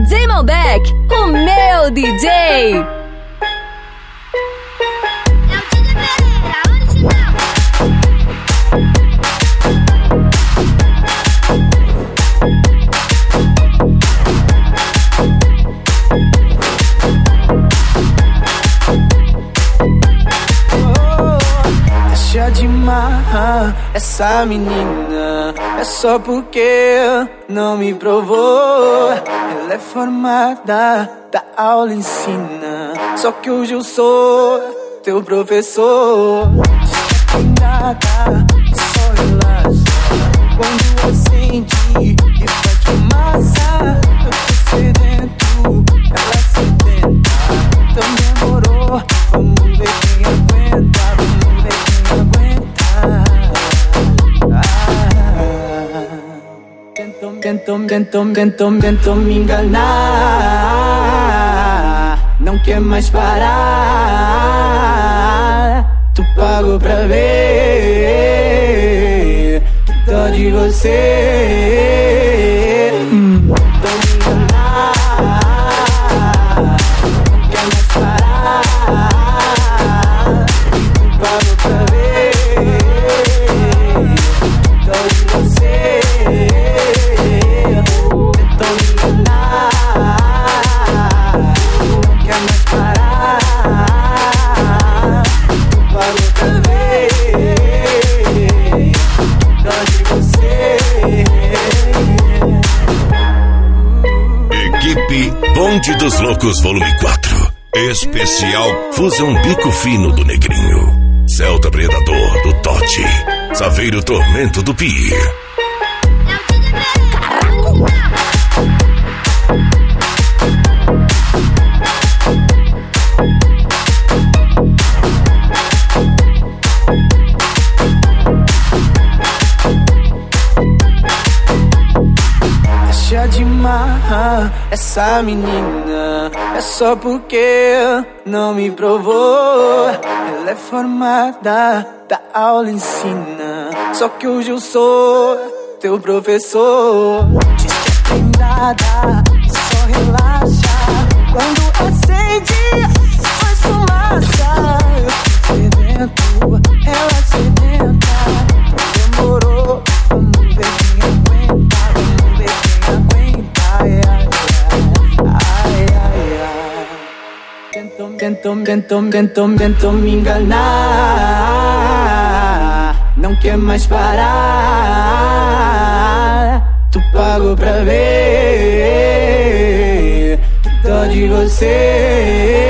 DJ Malbec, o meu DJ. De marra, essa menina é só porque não me provou. Ela é formada, da aula ensina, só que hoje eu sou teu professor. Tem nada, só relaxa. Quando acende e faz fumaça, eu tô sedento, ela sedenta. Então demorou, vamos ver quem aguenta. Tentou me enganar, não quer mais parar. Tu pagou pra ver, dó de você. Tentou me enganar, não quer mais parar. Tu pagou pra ver, dó de você. Bonde dos Loucos Volume 4. Especial Fusão Bico Fino do Negrinho, Celta Predador do Totti, Saveiro Tormento do Pi. De marra, essa menina é só porque não me provou. Ela é formada, da aula ensina, só que hoje eu sou teu professor. Diz que tem nada, só relaxa. Quando acende, faz fumaça. Eu tô sedento, ela sedenta. Demorou, vamos ver quem aguenta. Tentou me enganar, não quer mais parar. Tu pagou pra ver, dó de você.